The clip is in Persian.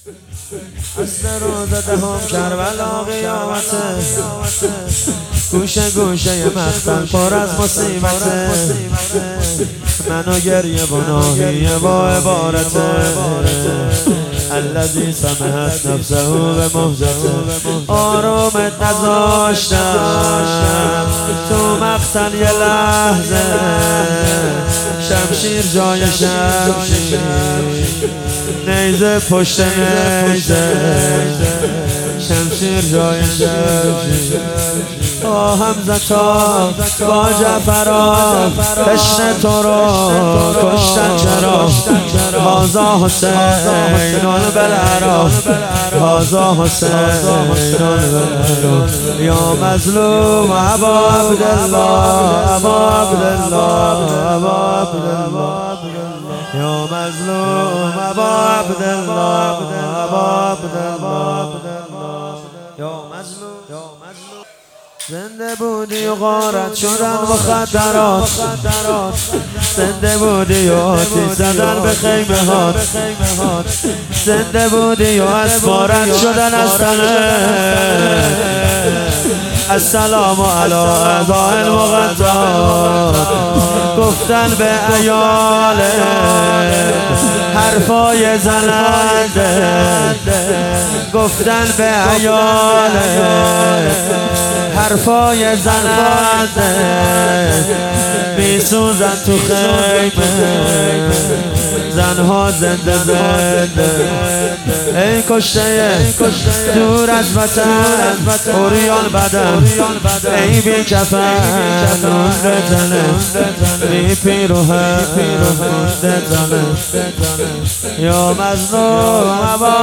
اصل روز دهم کربلا قیامته، گوشه گوشه مقتل پر از مصیبته، منو گریه و ناهیه با عبارته، الذی سمحت نفسه به مهجته. آرومت نذاشتم تو مقتل یه لحظه، شمشیر جای شمشیر، نیزه پشت نیزه، شمشیر جای شمشیر. آهم زتا با جعفران تشنه تو رو کشتن چرا؟ هازا حسین بالعراق، هازا حسین بالعراق. یا مظلوم ابا عبدالله، ابا عبدالله، ابا عبدالله. یا مظلوم ابا عبدالله، ابا عبدالله. یا مظلوم زنده بودی و غارت شدن مخدرات، زنده بودی و آتیش زدن به خیمه هات، زنده بودی و اسوارت شدن از تنه. السلام علی اعضاء المقدسات، گفتن به عیال حرفای زننده، گفتن به عیال حرفای زننده، میسوزن تو خیمه زنها زنده زنده. ای کشته دور از وطن اوریان بدن، ای بی کفن نونده تنه، بی پیروه نونده تنه. یا مظلوم ابا